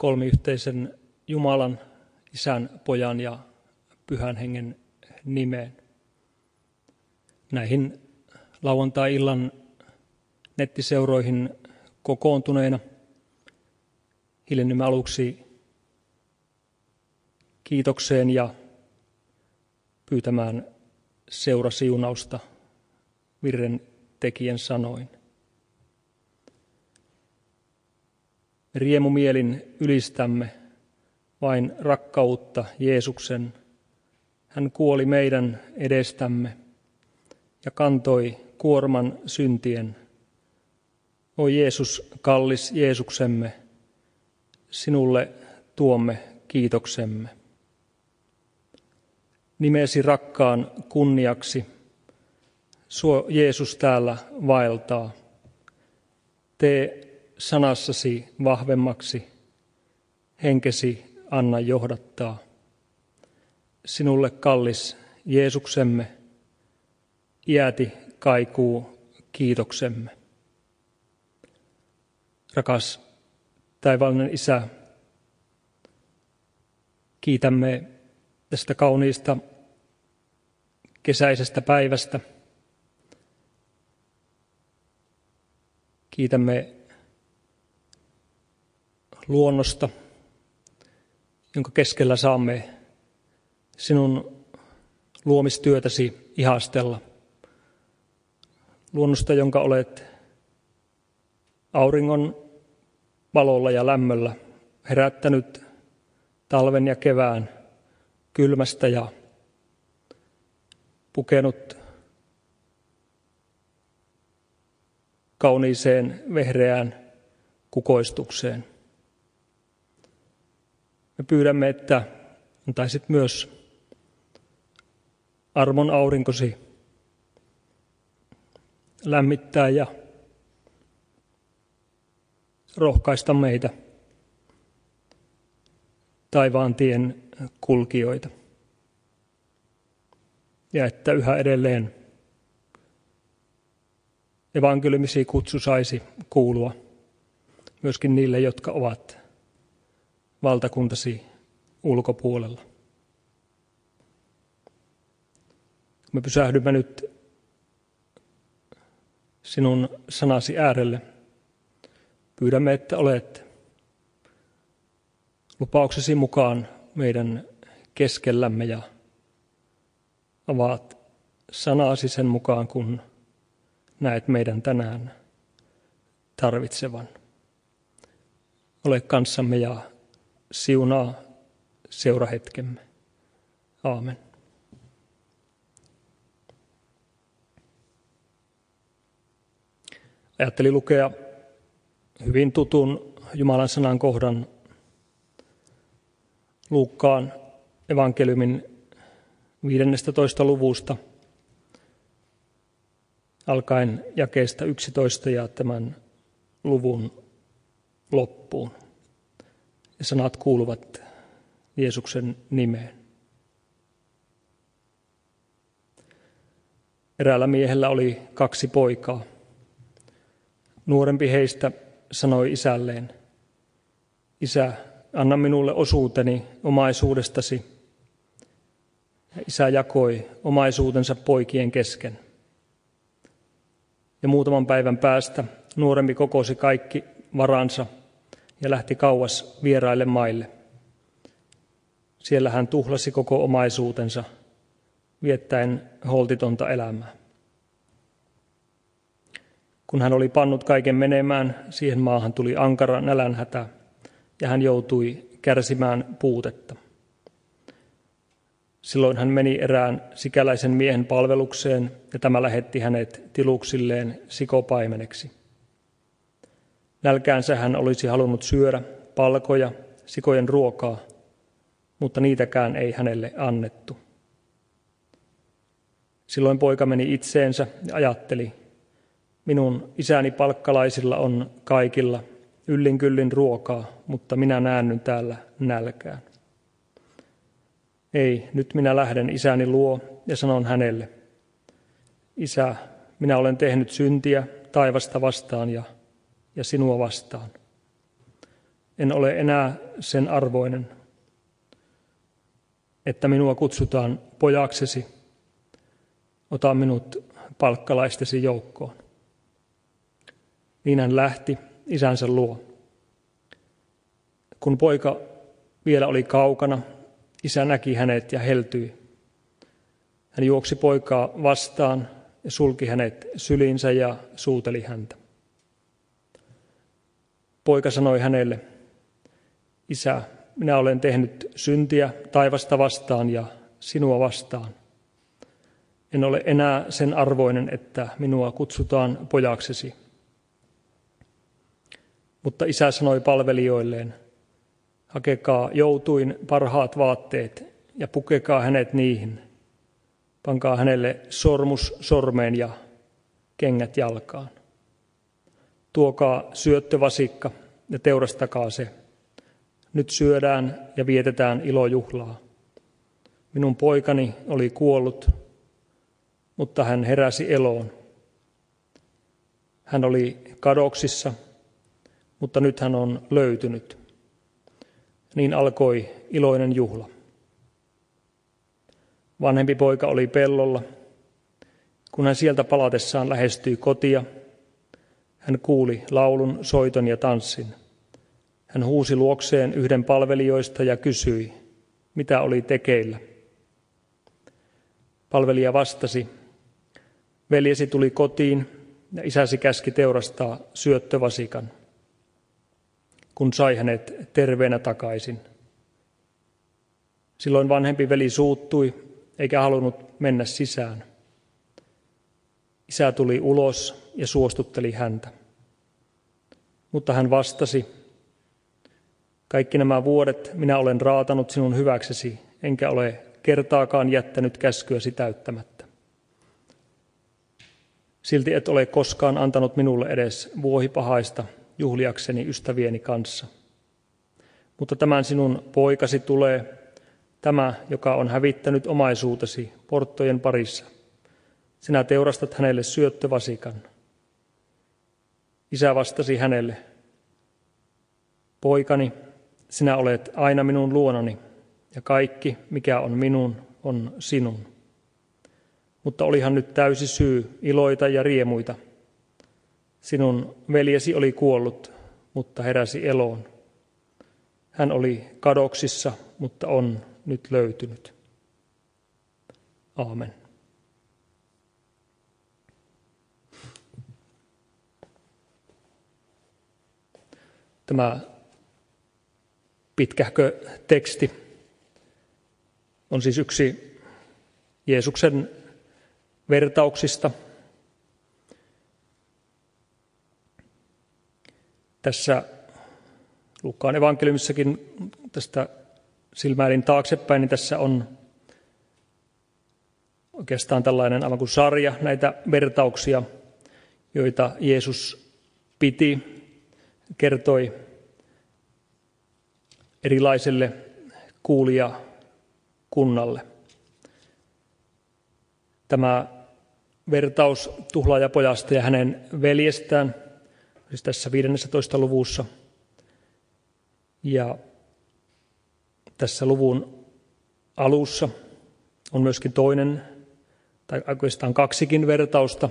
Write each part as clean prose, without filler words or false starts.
kolmiyhteisen Jumalan, Isän, Pojan ja Pyhän Hengen nimeen. Näihin lauantai-illan nettiseuroihin kokoontuneina hiljennymme aluksi kiitokseen ja pyytämään seurasiunausta virren tekijän sanoin. Riemumielin ylistämme vain rakkautta Jeesuksen. Hän kuoli meidän edestämme ja kantoi kuorman syntien. O Jeesus, kallis Jeesuksemme, sinulle tuomme kiitoksemme. Nimesi rakkaan kunniaksi suo Jeesus täällä vaeltaa. Tee sanassasi vahvemmaksi, henkesi anna johdattaa. Sinulle kallis Jeesuksemme, iäti kaikuu kiitoksemme. Rakas taivaallinen Isä, kiitämme tästä kauniista kesäisestä päivästä. Kiitämme luonnosta, jonka keskellä saamme sinun luomistyötäsi ihastella. Luonnosta, jonka olet auringon valolla ja lämmöllä herättänyt talven ja kevään kylmästä ja pukenut kauniiseen vehreään kukoistukseen. Me pyydämme, että antaisit myös armon aurinkosi lämmittää ja rohkaista meitä, taivaan tien kulkijoita. Ja että yhä edelleen evankeliumisi kutsu saisi kuulua myöskin niille, jotka ovat valtakuntasi ulkopuolella. Me pysähdymme nyt sinun sanasi äärelle. Pyydämme, että olet lupauksesi mukaan meidän keskellämme ja avaat sanasi sen mukaan, kun näet meidän tänään tarvitsevan. Ole kanssamme ja siunaa seurahetkemme. Aamen. Ajattelin lukea hyvin tutun Jumalan sanan kohdan Luukkaan evankeliumin 15. luvusta alkaen jakeesta 11 ja tämän luvun loppuun. Ja sanat kuuluvat Jeesuksen nimeen. Eräällä miehellä oli 2 poikaa. Nuorempi heistä sanoi isälleen, Isä, anna minulle osuuteni omaisuudestasi. Ja isä jakoi omaisuutensa poikien kesken. Ja muutaman päivän päästä nuorempi kokosi kaikki varansa ja lähti kauas vieraille maille. Siellä hän tuhlasi koko omaisuutensa, viettäen holtitonta elämää. Kun hän oli pannut kaiken menemään, siihen maahan tuli ankara nälänhätä ja hän joutui kärsimään puutetta. Silloin hän meni erään sikäläisen miehen palvelukseen ja tämä lähetti hänet tiluksilleen sikopaimeneksi. Nälkäänsä hän olisi halunnut syödä palkoja, sikojen ruokaa, mutta niitäkään ei hänelle annettu. Silloin poika meni itseensä ja ajatteli, minun isäni palkkalaisilla on kaikilla yllin kyllin ruokaa, mutta minä näännyn täällä nälkään. Ei, nyt minä lähden isäni luo ja sanon hänelle, Isä, minä olen tehnyt syntiä taivasta vastaan ja sinua vastaan. En ole enää sen arvoinen, että minua kutsutaan pojaksesi. Ota minut palkkalaistesi joukkoon. Niin hän lähti isänsä luo. Kun poika vielä oli kaukana, isä näki hänet ja heltyi. Hän juoksi poikaa vastaan ja sulki hänet syliinsä ja suuteli häntä. Poika sanoi hänelle, isä, minä olen tehnyt syntiä taivasta vastaan ja sinua vastaan. En ole enää sen arvoinen, että minua kutsutaan pojaksesi. Mutta isä sanoi palvelijoilleen, hakekaa joutuin parhaat vaatteet ja pukekaa hänet niihin. Pankaa hänelle sormus sormeen ja kengät jalkaan. Tuokaa syöttövasikka ja teurastakaa se. Nyt syödään ja vietetään ilojuhlaa. Minun poikani oli kuollut, mutta hän heräsi eloon. Hän oli kadoksissa, mutta nyt hän on löytynyt. Niin alkoi iloinen juhla. Vanhempi poika oli pellolla. Kun hän sieltä palatessaan lähestyi kotia, hän kuuli laulun, soiton ja tanssin. Hän huusi luokseen yhden palvelijoista ja kysyi, mitä oli tekeillä. Palvelija vastasi, veljesi tuli kotiin ja isäsi käski teurastaa syöttövasikan, kun sai hänet terveenä takaisin. Silloin vanhempi veli suuttui eikä halunnut mennä sisään. Isä tuli ulos ja suostutteli häntä. Mutta hän vastasi, kaikki nämä vuodet minä olen raatanut sinun hyväksesi, enkä ole kertaakaan jättänyt käskyäsi täyttämättä. Silti et ole koskaan antanut minulle edes vuohipahaista juhliakseni ystävieni kanssa. Mutta tämän sinun poikasi tulee, tämä, joka on hävittänyt omaisuutesi porttojen parissa. Sinä teurastat hänelle syöttövasikan. Isä vastasi hänelle, poikani, sinä olet aina minun luonani, ja kaikki, mikä on minun, on sinun. Mutta olihan nyt täysi syy iloita ja riemuita. Sinun veljesi oli kuollut, mutta heräsi eloon. Hän oli kadoksissa, mutta on nyt löytynyt. Aamen. Tämä pitkähkö teksti on siis yksi Jeesuksen vertauksista. Tässä Luukkaan evankeliumissakin tästä silmäilin taaksepäin, niin tässä on oikeastaan tällainen aivan kuin sarja näitä vertauksia, joita Jeesus piti, kertoi erilaiselle kuulijakunnalle. Tämä vertaus tuhlaajapojasta ja hänen veljestään, siis tässä 15. luvussa. Ja tässä luvun alussa on myöskin toinen, tai oikeastaan kaksikin vertausta.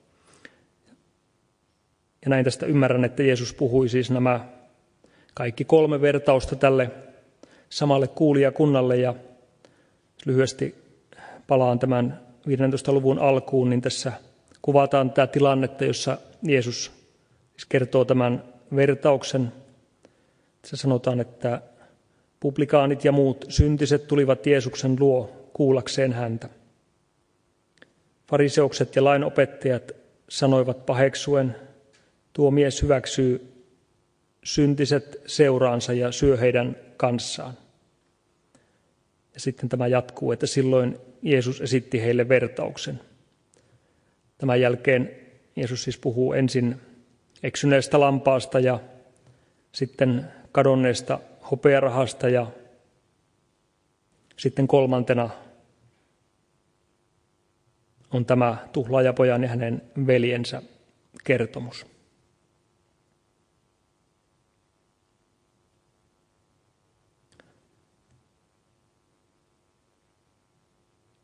Ja näin tästä ymmärrän, että Jeesus puhui siis nämä kaikki 3 vertausta tälle samalle kuulijakunnalle. Ja lyhyesti palaan tämän 15. luvun alkuun, niin tässä kuvataan tätä tilannetta, jossa Jeesus kertoo tämän vertauksen. Tässä sanotaan, että publikaanit ja muut syntiset tulivat Jeesuksen luo kuullakseen häntä. Fariseukset ja lainopettajat sanoivat paheksuen, tuo mies hyväksyy syntiset seuraansa ja syö heidän kanssaan. Ja sitten tämä jatkuu, että silloin Jeesus esitti heille vertauksen. Tämän jälkeen Jeesus siis puhuu ensin eksyneestä lampaasta ja sitten kadonneesta hopearahasta ja sitten kolmantena on tämä tuhlaajapojan ja hänen veljensä kertomus.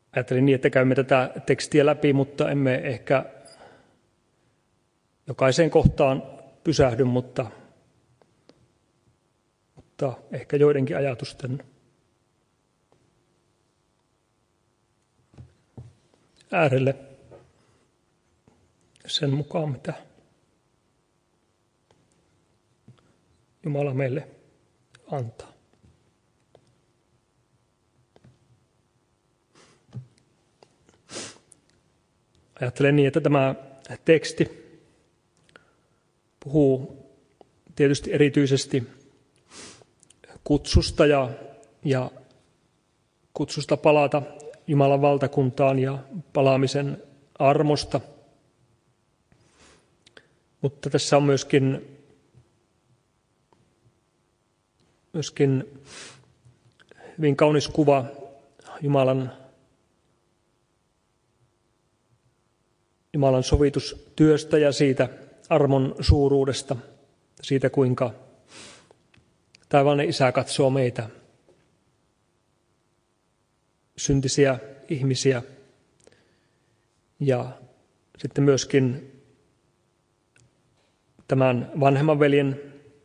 Ajattelin niin, että käymme tätä tekstiä läpi, mutta emme ehkä jokaiseen kohtaan pysähdy, mutta ehkä joidenkin ajatusten äärelle sen mukaan, mitä Jumala meille antaa. Ajattelen niin, että tämä teksti puhuu tietysti erityisesti kutsusta ja kutsusta palata Jumalan valtakuntaan ja palaamisen armosta. Mutta tässä on myöskin hyvin kaunis kuva Jumalan sovitustyöstä ja siitä armon suuruudesta, siitä kuinka taivaallinen Isä katsoo meitä, syntisiä ihmisiä, ja sitten myöskin tämän vanhemman veljen,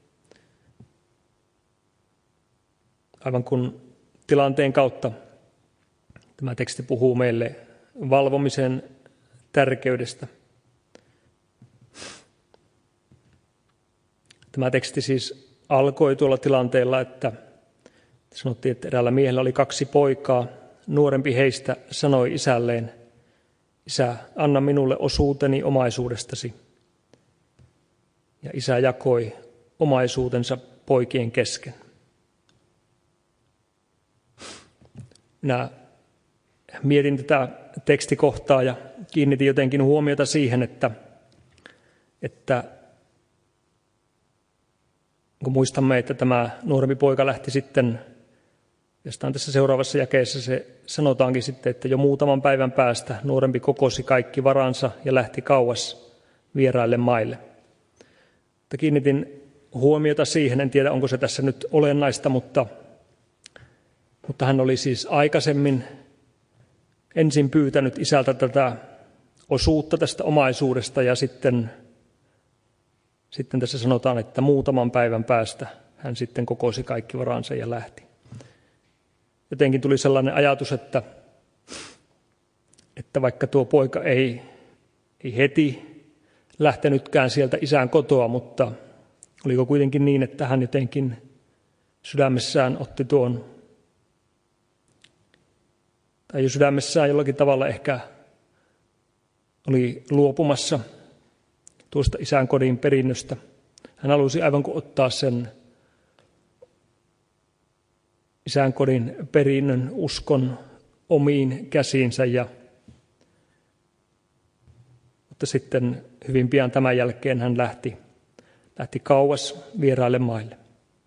aivan kun tilanteen kautta tämä teksti puhuu meille valvomisen tärkeydestä. Tämä teksti siis alkoi tuolla tilanteella, että sanottiin, että eräällä miehellä oli 2 poikaa. Nuorempi heistä sanoi isälleen: Isä, anna minulle osuuteni omaisuudestasi. Ja isä jakoi omaisuutensa poikien kesken. Minä mietin tätä tekstikohtaa ja kiinnitin jotenkin huomiota siihen, että kun muistamme, että tämä nuorempi poika lähti sitten, jostain tässä seuraavassa jakeessa se sanotaankin sitten, että jo muutaman päivän päästä nuorempi kokosi kaikki varansa ja lähti kauas vieraille maille. Mutta kiinnitin huomiota siihen, en tiedä onko se tässä nyt olennaista, mutta hän oli siis aikaisemmin ensin pyytänyt isältä tätä osuutta tästä omaisuudesta ja sitten tässä sanotaan, että muutaman päivän päästä hän sitten kokosi kaikki varansa ja lähti. Jotenkin tuli sellainen ajatus, että vaikka tuo poika ei heti lähtenytkään sieltä isän kotoa, mutta oliko kuitenkin niin, että hän jotenkin sydämessään otti tuon, tai jo sydämessään jollakin tavalla ehkä oli luopumassa tuosta isän kodin perinnöstä. Hän halusi aivan kuin ottaa sen isän kodin perinnön uskon omiin käsiinsä, mutta sitten hyvin pian tämän jälkeen hän lähti kauas vieraille maille.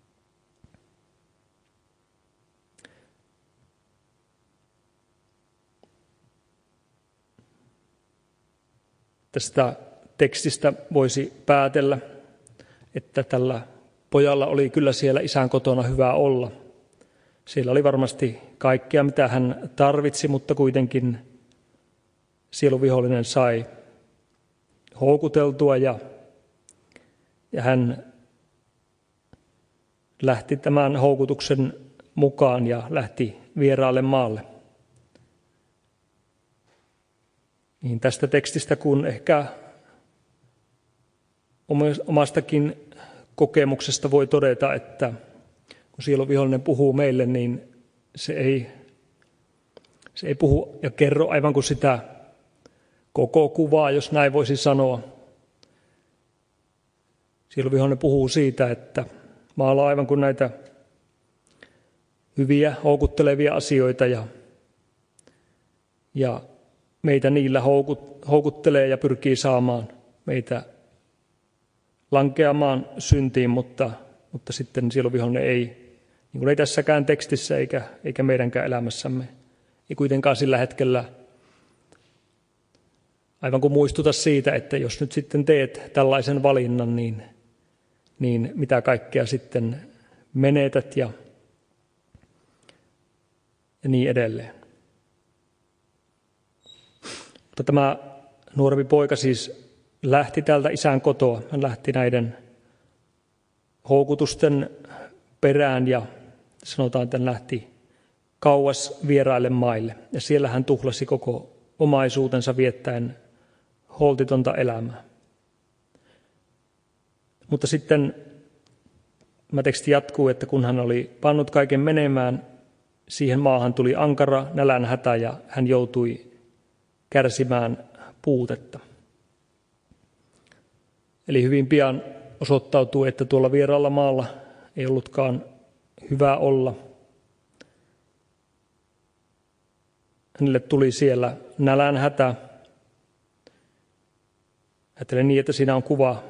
Tästä tekstistä voisi päätellä, että tällä pojalla oli kyllä siellä isän kotona hyvä olla. Siellä oli varmasti kaikkea, mitä hän tarvitsi, mutta kuitenkin sieluvihollinen sai houkuteltua ja hän lähti tämän houkutuksen mukaan ja lähti vieraalle maalle. Niin tästä tekstistä kun ehkä omastakin kokemuksesta voi todeta, että kun sieluvihollinen puhuu meille, niin se ei puhu ja kerro aivan kuin sitä koko kuvaa, jos näin voisi sanoa. Sieluvihollinen puhuu siitä, että maalaa aivan kuin näitä hyviä, houkuttelevia asioita ja meitä niillä houkuttelee ja pyrkii saamaan meitä lankeamaan syntiin, mutta sitten sieluvihollinen ei, niin kuin ei tässäkään tekstissä eikä meidänkään elämässämme, ei kuitenkaan sillä hetkellä aivan kuin muistuta siitä, että jos nyt sitten teet tällaisen valinnan, niin mitä kaikkea sitten menetät ja niin edelleen. Mutta tämä nuorempi poika siis lähti täältä isän kotoa. Hän lähti näiden houkutusten perään ja sanotaan, että hän lähti kauas vieraille maille. Ja siellä hän tuhlasi koko omaisuutensa viettäen holtitonta elämää. Mutta sitten tämä teksti jatkuu, että kun hän oli pannut kaiken menemään, siihen maahan tuli ankara nälänhätä ja hän joutui kärsimään puutetta. Eli hyvin pian osoittautuu, että tuolla vieraalla maalla ei ollutkaan hyvä olla. Hänelle tuli siellä nälänhätä. Ajattelen niin, että siinä on kuva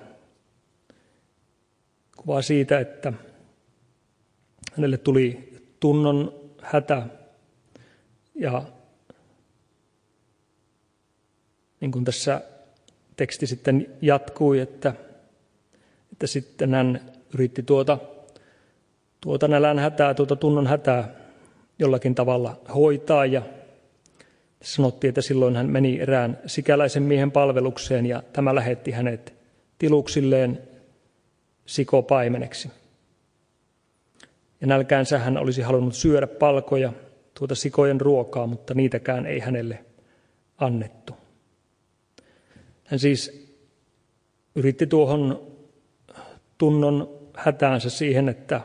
siitä, että hänelle tuli tunnon hätä ja niin kuin tässä teksti sitten jatkui, että sitten hän yritti tuota nälänhätää, tuota tunnon hätää jollakin tavalla hoitaa ja sanottiin, että silloin hän meni erään sikäläisen miehen palvelukseen ja tämä lähetti hänet tiluksilleen sikopaimeneksi. Ja nälkäänsä hän olisi halunnut syödä palkoja, tuota sikojen ruokaa, mutta niitäkään ei hänelle annettu. Hän siis yritti tuohon tunnon hätäänsä siihen, että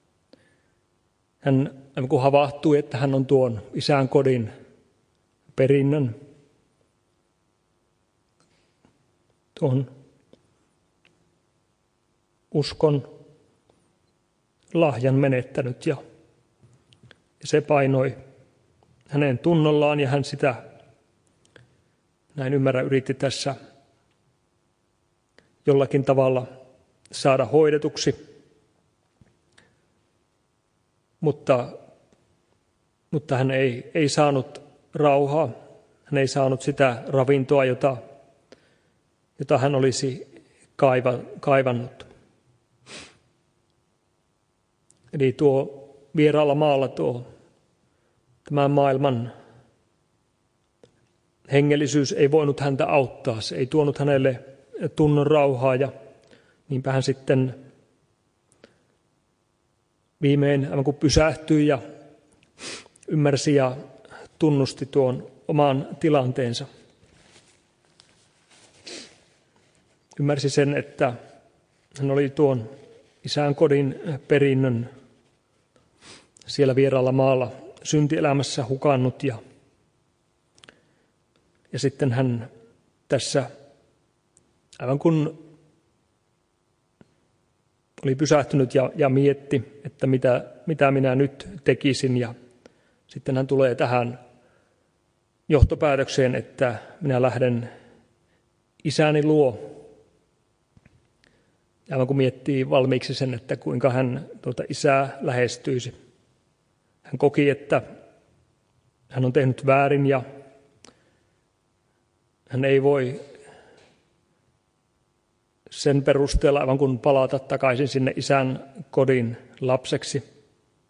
hän kun havahtui, että hän on tuon isän kodin perinnön, tuon uskon lahjan menettänyt ja se painoi hänen tunnollaan ja hän sitä, näin ymmärrän, yritti tässä jollakin tavalla saada hoidetuksi, mutta hän ei saanut rauhaa, hän ei saanut sitä ravintoa, jota hän olisi kaivannut. Eli tuo vieraalla maalla tämän maailman hengellisyys ei voinut häntä auttaa. Se ei tuonut hänelle tunnon rauhaa ja niinpä hän sitten viimein aivan kun pysähtyi ja ymmärsi ja tunnusti tuon oman tilanteensa. Ymmärsi sen, että hän oli tuon isän kodin perinnön siellä vieraalla maalla syntielämässä hukannut ja sitten hän tässä, aivan kun oli pysähtynyt ja mietti, että mitä minä nyt tekisin ja sitten hän tulee tähän johtopäätökseen, että minä lähden isäni luo. Aivan kun miettii valmiiksi sen, että kuinka hän tuota isää lähestyisi. Hän koki, että hän on tehnyt väärin ja hän ei voi sen perusteella aivan kun palata takaisin sinne isän kodin lapseksi.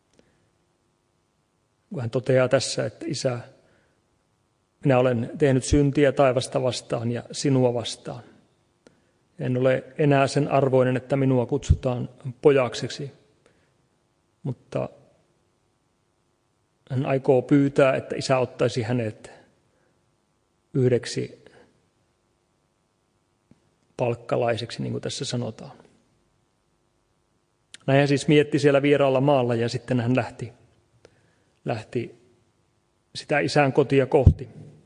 Kun hän toteaa tässä, että isä, minä olen tehnyt syntiä taivasta vastaan ja sinua vastaan. En ole enää sen arvoinen, että minua kutsutaan pojakseksi, mutta hän aikoo pyytää, että isä ottaisi hänet yhdeksi palkkalaiseksi, niin kuin tässä sanotaan. Näin hän siis mietti siellä vieraalla maalla ja sitten hän lähti sitä isän kotia kohti.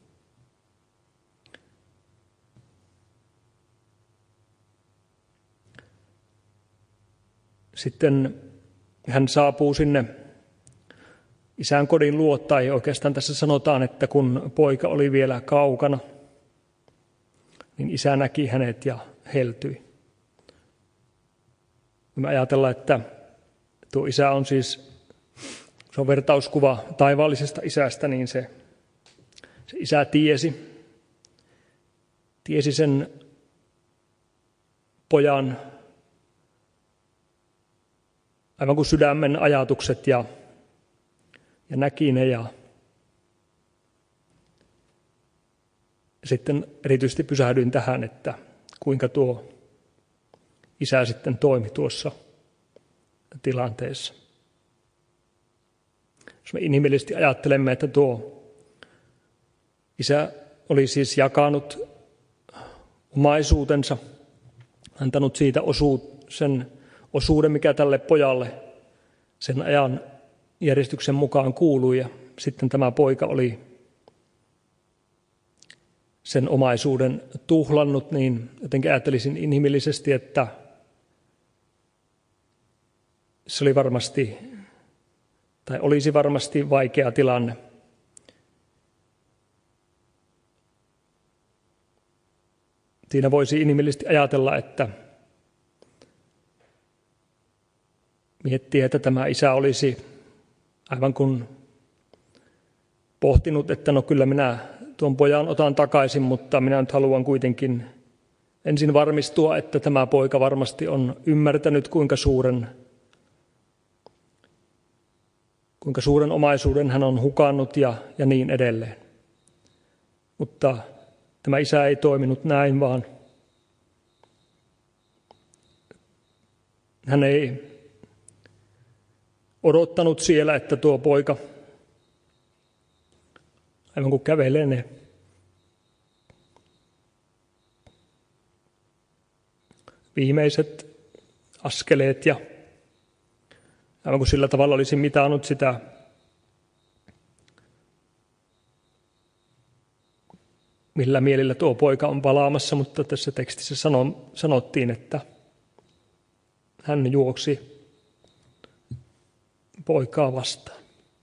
Sitten hän saapuu sinne isän kodin luo, tai oikeastaan tässä sanotaan, että kun poika oli vielä kaukana, niin isä näki hänet ja heltyi. Me ajatellaan, että tuo isä on siis, se on vertauskuva taivaallisesta isästä, niin se isä tiesi sen pojan aivan kuin sydämen ajatukset ja näki ne ja sitten erityisesti pysähdyin tähän, että kuinka tuo isä sitten toimi tuossa tilanteessa. Jos me inhimillisesti ajattelemme, että tuo isä oli siis jakanut omaisuutensa, antanut siitä sen osuuden, mikä tälle pojalle sen ajan järjestyksen mukaan kuului, ja sitten tämä poika oli sen omaisuuden tuhlannut, niin jotenkin ajattelisin inhimillisesti, että se oli varmasti, tai olisi varmasti vaikea tilanne. Siinä voisi inhimillisesti ajatella, että miettiä, että tämä isä olisi aivan kuin pohtinut, että no kyllä minä tuon pojan otan takaisin, mutta minä nyt haluan kuitenkin ensin varmistua, että tämä poika varmasti on ymmärtänyt, kuinka suuren omaisuuden hän on hukannut ja niin edelleen. Mutta tämä isä ei toiminut näin, vaan hän ei odottanut siellä, että tuo poika, aivan kun kävelee ne viimeiset askeleet ja aivan kun sillä tavalla olisi mitannut sitä millä mielillä tuo poika on palaamassa, mutta tässä tekstissä sanottiin, että hän juoksi poikaa vastaan.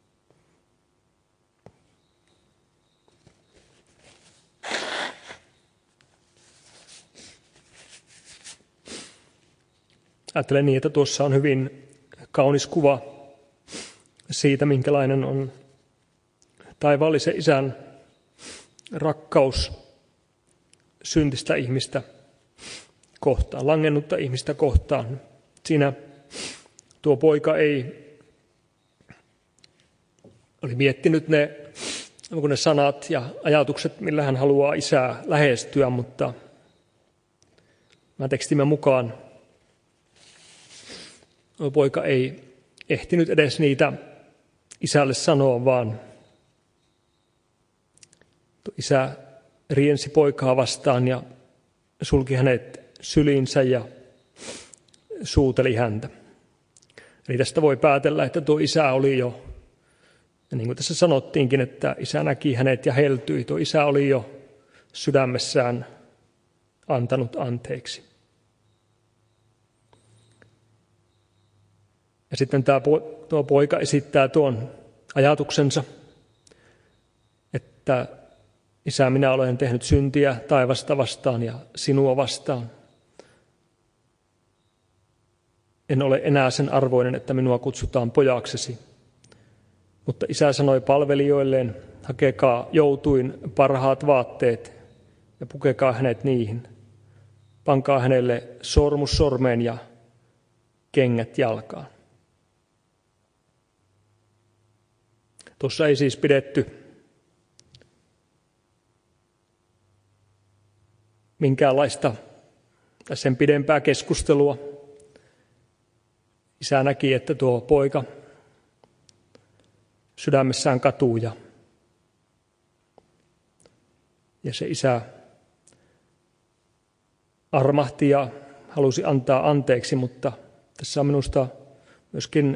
Ajattelen niin, että tuossa on hyvin kaunis kuva siitä, minkälainen on taivaallisen isän rakkaus syntistä ihmistä kohtaan, langennutta ihmistä kohtaan. Siinä tuo poika oli miettinyt ne sanat ja ajatukset, millä hän haluaa isää lähestyä, mutta tekstimme mukaan tuo poika ei ehtinyt edes niitä isälle sanoa, vaan isä riensi poikaa vastaan ja sulki hänet syliinsä ja suuteli häntä. Eli tästä voi päätellä, että tuo isä oli jo, ja niin kuin tässä sanottiinkin, että isä näki hänet ja heltyi, tuo isä oli jo sydämessään antanut anteeksi. Ja sitten tuo poika esittää tuon ajatuksensa, että isä, minä olen tehnyt syntiä taivasta vastaan ja sinua vastaan. En ole enää sen arvoinen, että minua kutsutaan pojaksesi. Mutta isä sanoi palvelijoilleen, hakekaa joutuin parhaat vaatteet ja pukekaa hänet niihin. Pankaa hänelle sormus sormeen ja kengät jalkaan. Tuossa ei siis pidetty minkäänlaista sen pidempää keskustelua. Isä näki, että tuo poika sydämessään katuu ja se isä armahti ja halusi antaa anteeksi, mutta tässä on minusta myöskin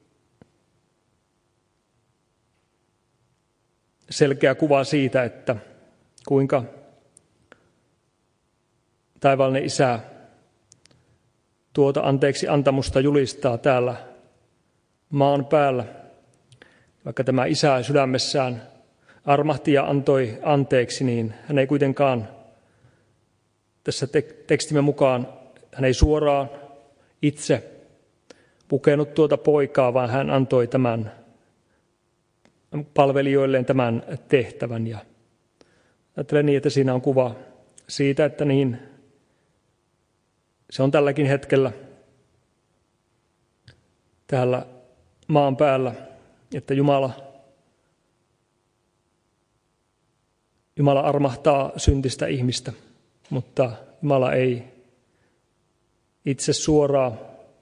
selkeä kuva siitä, että kuinka taivaallinen isä tuota anteeksi antamusta julistaa täällä maan päällä. Vaikka tämä isä sydämessään armahti ja antoi anteeksi, niin hän ei kuitenkaan tässä tekstimme mukaan, hän ei suoraan itse pukenut tuota poikaa, vaan hän antoi tämän palvelijoilleen tämän tehtävän. Ja ajattelen niin, että siinä on kuva siitä, että niin se on tälläkin hetkellä täällä maan päällä, että Jumala Jumala armahtaa syntistä ihmistä, mutta Jumala ei itse suoraan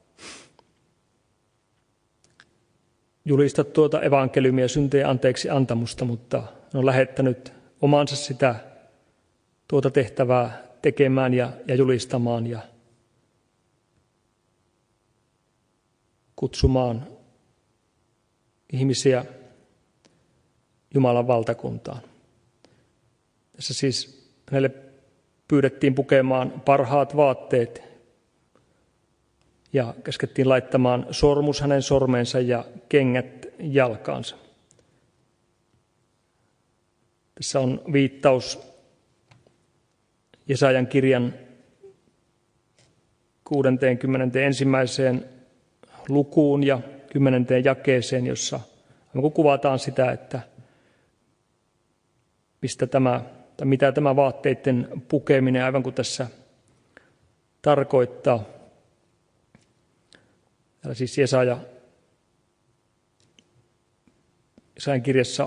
julista tuota evankeliumia syntien anteeksi antamusta, mutta hän on lähettänyt omansa sitä tuota tehtävää tekemään ja julistamaan ja kutsumaan ihmisiä Jumalan valtakuntaan. Tässä siis hänelle pyydettiin pukemaan parhaat vaatteet ja käskettiin laittamaan sormus hänen sormensa ja kengät jalkaansa. Tässä on viittaus Jesajan kirjan 61. lukuun ja 10. jakeeseen, jossa kuvataan sitä, että mitä tämä vaatteiden pukeminen, aivan kuin tässä tarkoittaa. Täällä siis Jesajan kirjassa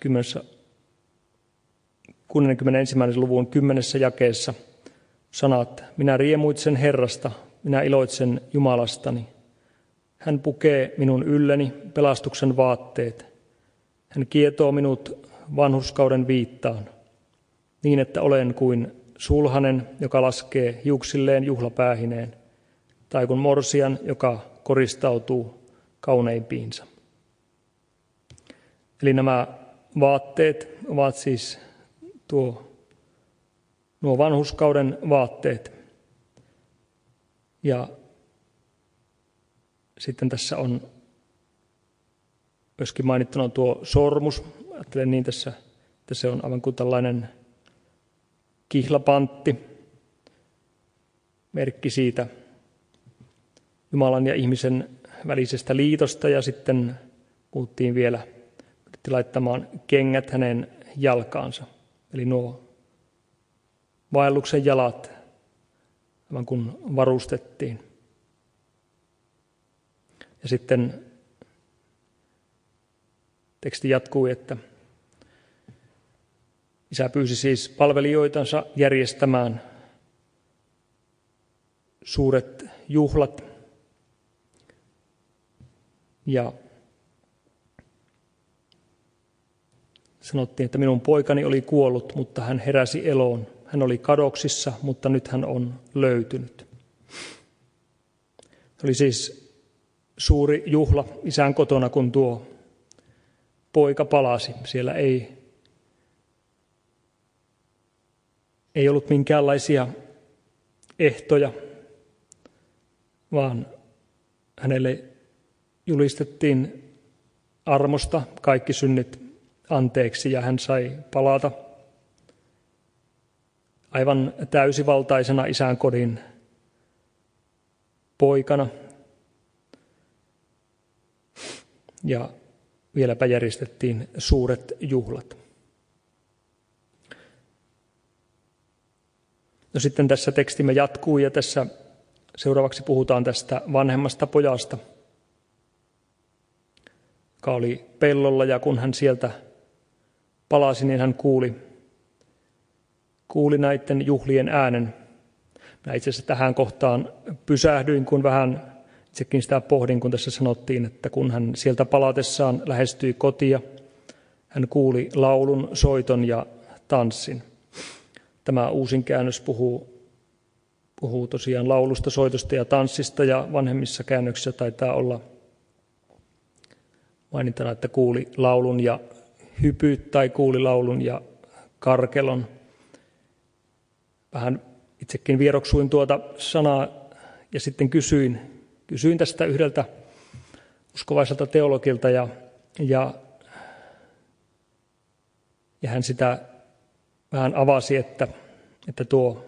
61. luvun 10. jakeessa sanat: minä riemuitsen Herrasta, minä iloitsen Jumalastani. Hän pukee minun ylleni pelastuksen vaatteet. Hän kietoo minut vanhurskauden viittaan, niin että olen kuin sulhanen, joka laskee hiuksilleen juhlapäähineen, tai kuin morsian, joka koristautuu kauneimpiinsa. Eli nämä vaatteet ovat siis nuo vanhurskauden vaatteet. Ja sitten tässä on myöskin mainittuna tuo sormus. Ajattelen niin tässä, että se on aivan kuin tällainen kihlapantti, merkki siitä Jumalan ja ihmisen välisestä liitosta, ja sitten puhuttiin vielä, pyrittiin laittamaan kengät hänen jalkaansa. Eli nuo vaelluksen jalat aivan kuin varustettiin. Ja sitten teksti jatkuu, että isä pyysi siis palvelijoitansa järjestämään suuret juhlat. Ja sanottiin, että minun poikani oli kuollut, mutta hän heräsi eloon. Hän oli kadoksissa, mutta nyt hän on löytynyt. Oli siis suuri juhla isän kotona, kun tuo poika palasi. Siellä ei ollut minkäänlaisia ehtoja, vaan hänelle julistettiin armosta kaikki synnit anteeksi ja hän sai palata aivan täysivaltaisena isän kodin poikana. Ja vieläpä järjestettiin suuret juhlat. No sitten tässä tekstimme jatkuu ja tässä seuraavaksi puhutaan tästä vanhemmasta pojasta, joka oli pellolla, ja kun hän sieltä palasi, niin hän kuuli näiden juhlien äänen. Minä itse asiassa tähän kohtaan pysähdyin, kun vähän itsekin sitä pohdin, kun tässä sanottiin, että kun hän sieltä palatessaan lähestyi kotia, hän kuuli laulun, soiton ja tanssin. Tämä uusin käännös puhuu tosiaan laulusta, soitosta ja tanssista, ja vanhemmissa käännöksissä taitaa olla mainintana, että kuuli laulun ja hypyt tai kuuli laulun ja karkelon. Vähän itsekin vieroksuin tuota sanaa ja sitten kysyin tästä yhdeltä uskovaiselta teologilta ja hän sitä vähän avasi, että tuo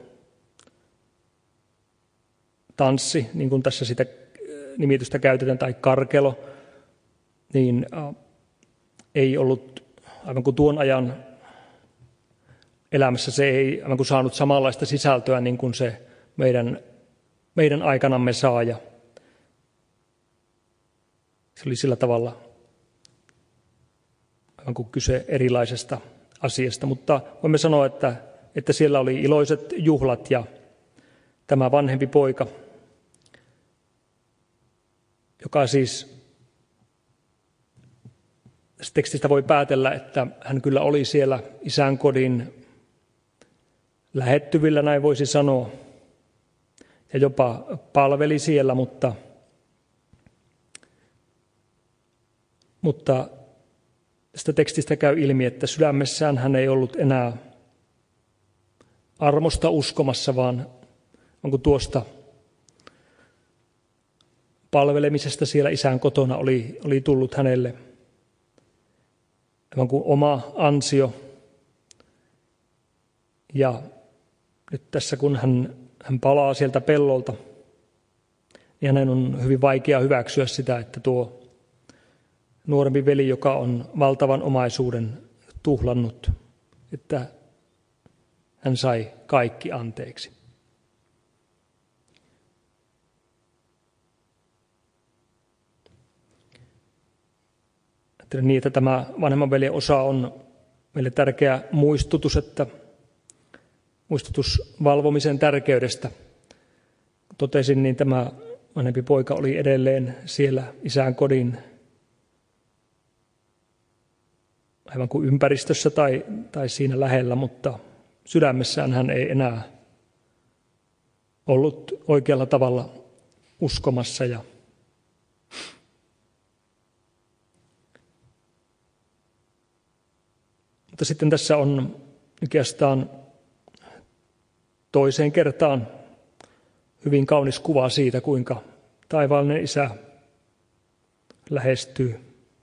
tanssi, niin kuin tässä sitä nimitystä käytetään, tai karkelo, niin ei ollut aivan kuin tuon ajan elämässä, se ei aivan kuin saanut samanlaista sisältöä niin kuin se meidän aikanamme saa. Ja se oli sillä tavalla aivan kuin kyse erilaisesta asiasta, mutta voimme sanoa, että siellä oli iloiset juhlat ja tämä vanhempi poika, joka siis tästä tekstistä voi päätellä, että hän kyllä oli siellä isän kodin lähettyvillä, näin voisi sanoa, ja jopa palveli siellä, mutta tästä tekstistä käy ilmi, että sydämessään hän ei ollut enää armosta uskomassa, vaan onko tuosta palvelemisesta siellä isän kotona oli tullut hänelle aivan kuin oma ansio. Ja nyt tässä kun hän palaa sieltä pellolta, niin hänen on hyvin vaikea hyväksyä sitä, että tuo nuorempi veli, joka on valtavan omaisuuden tuhlannut, että hän sai kaikki anteeksi. Ajattelen niin, että tämä vanhemman veljen osa on meille tärkeä muistutus, muistutus valvomisen tärkeydestä. Totesin, niin tämä vanhempi poika oli edelleen siellä isän kodin aivan kuin ympäristössä tai siinä lähellä, mutta sydämessään hän ei enää ollut oikealla tavalla uskomassa. Mutta sitten tässä on oikeastaan toiseen kertaan hyvin kaunis kuva siitä, kuinka taivaallinen isä lähestyy.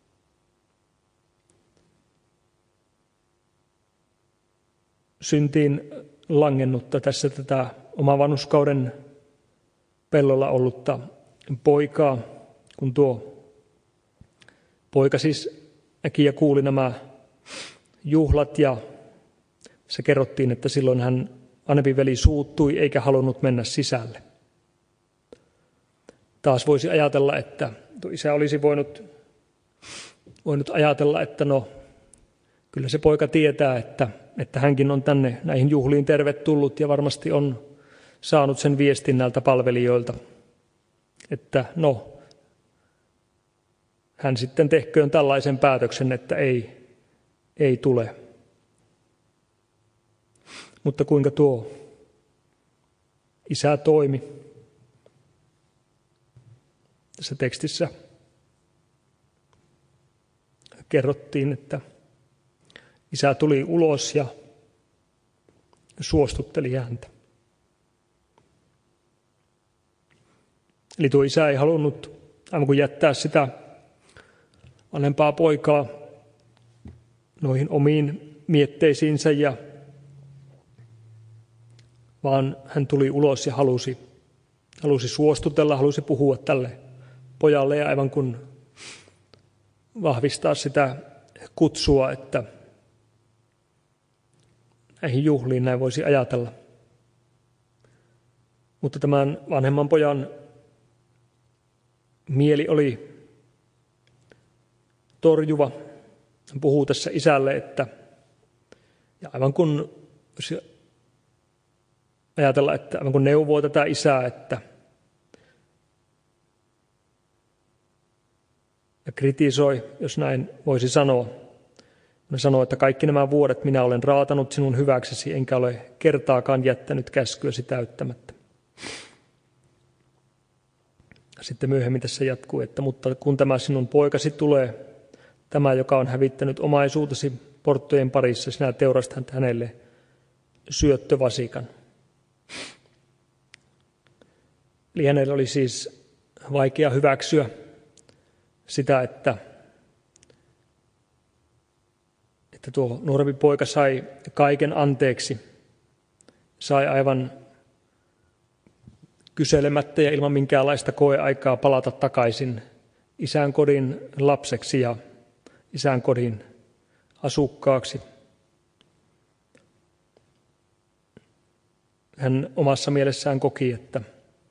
Syntiin langennutta tässä tätä oman vanhuskauden pellolla ollutta poikaa, kun tuo poika siis näki ja kuuli nämä juhlat ja se kerrottiin, että silloin hän vanhempi veli suuttui eikä halunnut mennä sisälle. Taas voisi ajatella, että tuo isä olisi voinut ajatella, että no kyllä se poika tietää, että hänkin on tänne näihin juhliin tervetullut ja varmasti on saanut sen viestin näiltä palvelijoilta, että no hän sitten tehköön tällaisen päätöksen, että ei tule. Mutta kuinka tuo isä toimi? Tässä tekstissä kerrottiin, että isä tuli ulos ja suostutteli häntä. Eli tuo isä ei halunnut aivan kuin jättää sitä vanhempaa poikaa noihin omiin mietteisiinsä, vaan hän tuli ulos ja halusi suostutella, halusi puhua tälle pojalle ja aivan kuin vahvistaa sitä kutsua, että näihin juhliin näin voisi ajatella. Mutta tämän vanhemman pojan mieli oli torjuva. Hän puhuu tässä isälle, ja aivan kun ajatella, että aivan kun neuvoo tätä isää, ja kritisoi, jos näin voisi sanoa. Hän sanoo, että kaikki nämä vuodet minä olen raatanut sinun hyväksesi, enkä ole kertaakaan jättänyt käskyäsi täyttämättä. Sitten myöhemmin tässä jatkuu, että mutta kun tämä sinun poikasi tulee, tämä, joka on hävittänyt omaisuutesi porttojen parissa, sinä teurastat hänelle syöttövasikan. Eli hänellä oli siis vaikea hyväksyä sitä, että tuo nuorempi poika sai kaiken anteeksi, sai aivan kyselemättä ja ilman minkäänlaista koeaikaa palata takaisin isän kodin lapseksi ja isän kodin asukkaaksi. Hän omassa mielessään koki, että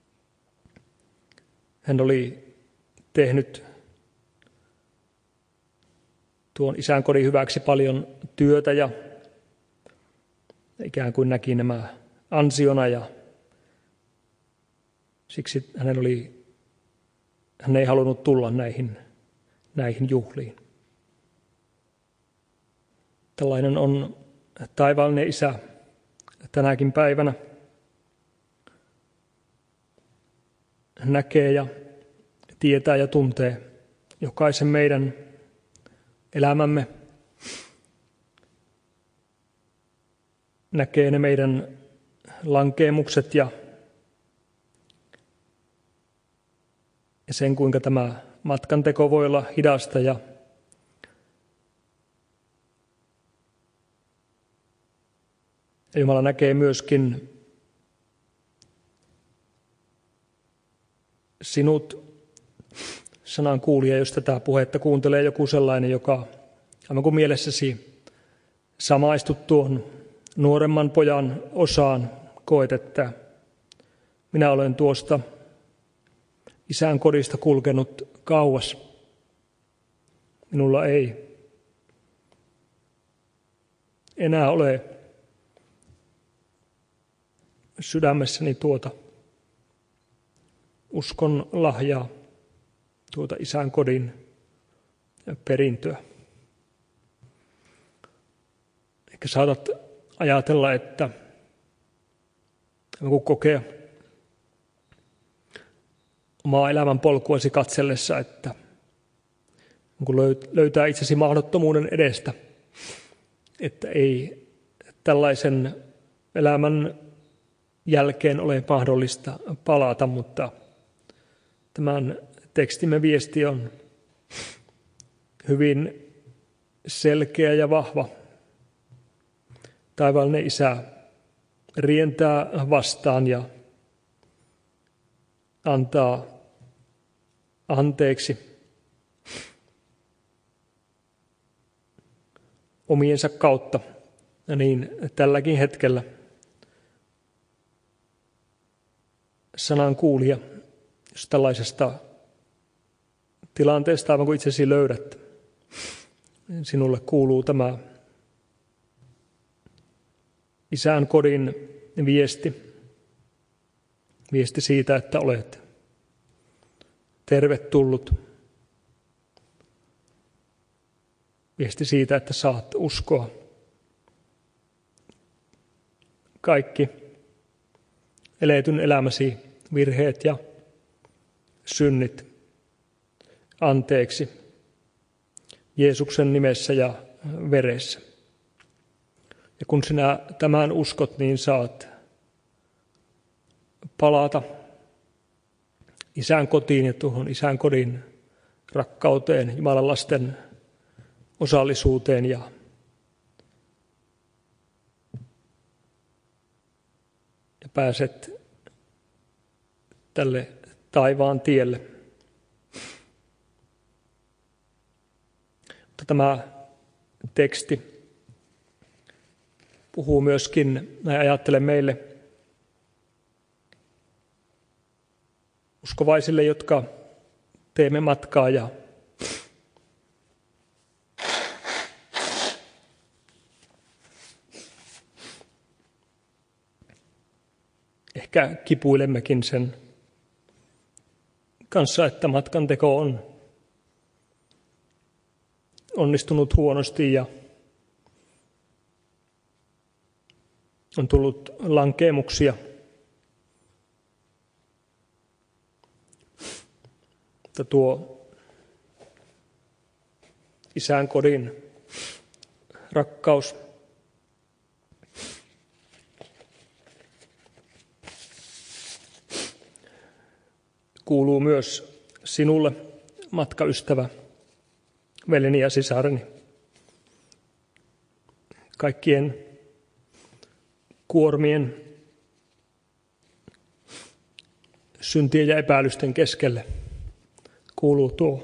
hän oli tehnyt tuon isän kodin hyväksi paljon työtä ja ikään kuin näki nämä ansiona ja siksi hän ei halunnut tulla näihin juhliin. Tällainen on taivaallinen Isä tänäkin päivänä. Hän näkee ja tietää ja tuntee jokaisen meidän elämämme. Näkee ne meidän lankeemukset ja sen, kuinka tämä matkanteko voi olla hidasta ja Jumala näkee myöskin sinut, sanan kuulija, jos tätä puhetta kuuntelee joku sellainen, joka aivan kuin mielessäsi samaistut tuon nuoremman pojan osaan, koet, että minä olen tuosta isän kodista kulkenut kauas. Minulla ei enää ole sydämessäni tuota uskon lahjaa, tuota isän kodin perintöä. Ehkä saatat ajatella, että kun kokea omaa elämän polkuasi katsellessa, että kun löytää itsesi mahdottomuuden edestä, että ei tällaisen elämän jälkeen ole mahdollista palata, mutta tämän tekstimme viesti on hyvin selkeä ja vahva. Taivaallinen Isä rientää vastaan ja antaa anteeksi omiensa kautta. Ja niin tälläkin hetkellä sanan kuulija, jos tällaisesta tilanteesta, aivan kuin itsesi löydät, niin sinulle kuuluu tämä isän kodin viesti siitä, että olet tervetullut. Viesti siitä, että saat uskoa. Kaikki eletyn elämäsi virheet ja synnit anteeksi Jeesuksen nimessä ja veressä. Ja kun sinä tämän uskot, niin saat palata isän kotiin ja tuohon isän kodin rakkauteen, Jumalan lasten osallisuuteen ja pääset tälle taivaan tielle. Mutta tämä teksti puhuu myöskin, näin ajattelen meille uskovaisille, jotka teemme matkaa ja ehkä kipuilemmekin sen kanssa, että matkanteko on onnistunut huonosti ja on tullut lankeemuksia. Mutta tuo isän kodin rakkaus kuuluu myös sinulle, matkaystävä, veljeni ja sisareni. Kaikkien kuormien, syntien ja epäilysten keskelle kuuluu tuo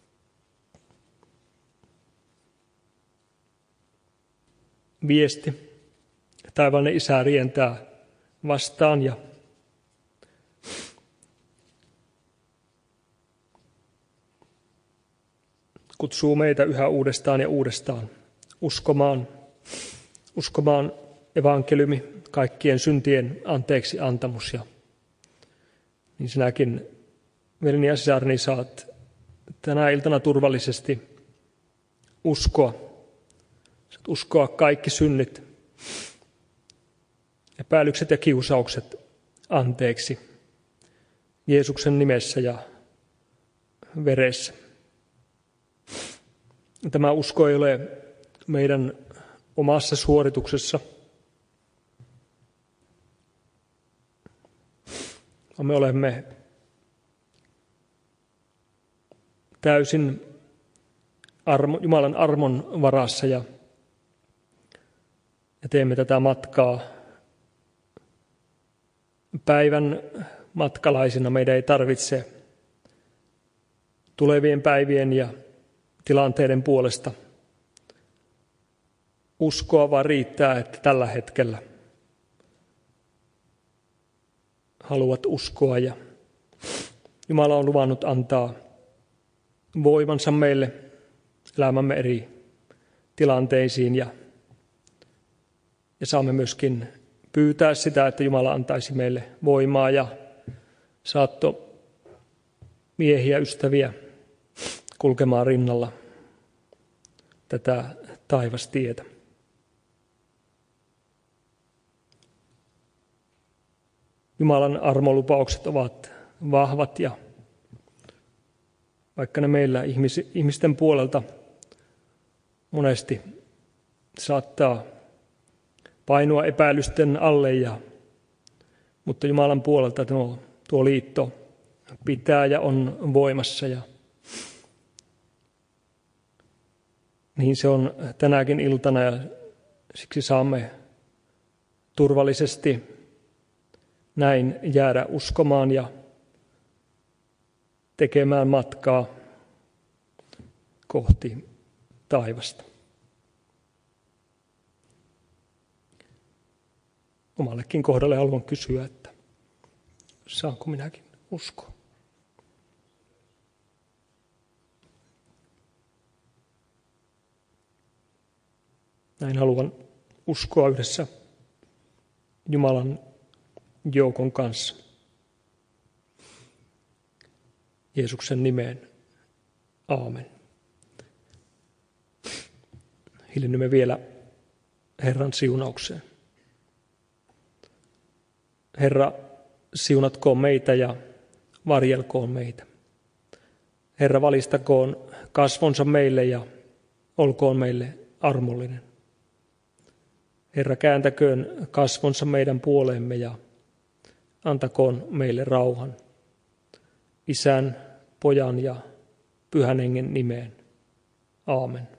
viesti. Taivaallinen Isä rientää vastaan ja kutsuu meitä yhä uudestaan ja uudestaan uskomaan evankeliumi, kaikkien syntien anteeksi antamus. Ja niin sinäkin, veljeni ja sisarni, saat tänä iltana turvallisesti uskoa. Saat uskoa kaikki synnit, epäilykset ja kiusaukset anteeksi Jeesuksen nimessä ja veressä. Tämä usko ei ole meidän omassa suorituksessa, vaan me olemme täysin Jumalan armon varassa ja teemme tätä matkaa päivän matkalaisina. Meidän ei tarvitse tulevien päivien ja tilanteiden puolesta uskoa, vaan riittää, että tällä hetkellä haluat uskoa. Ja Jumala on luvannut antaa voimansa meille elämämme eri tilanteisiin ja saamme myöskin pyytää sitä, että Jumala antaisi meille voimaa ja saatto miehiä, ystäviä kulkemaan rinnalla tätä taivastietä. Jumalan armolupaukset ovat vahvat ja vaikka ne meillä ihmisten puolelta monesti saattaa painua epäilysten alle, mutta Jumalan puolelta tuo liitto pitää ja on voimassa. Ja niin se on tänäkin iltana ja siksi saamme turvallisesti näin jäädä uskomaan ja tekemään matkaa kohti taivasta. Omallekin kohdalle haluan kysyä, että saanko minäkin uskoa? Näin haluan uskoa yhdessä Jumalan joukon kanssa. Jeesuksen nimeen. Aamen. Hiljennymme vielä Herran siunaukseen. Herra, siunatkoon meitä ja varjelkoon meitä. Herra, valistakoon kasvonsa meille ja olkoon meille armollinen. Herra, kääntäköön kasvonsa meidän puoleemme ja antakoon meille rauhan. Isän, Pojan ja Pyhän Hengen nimeen. Aamen.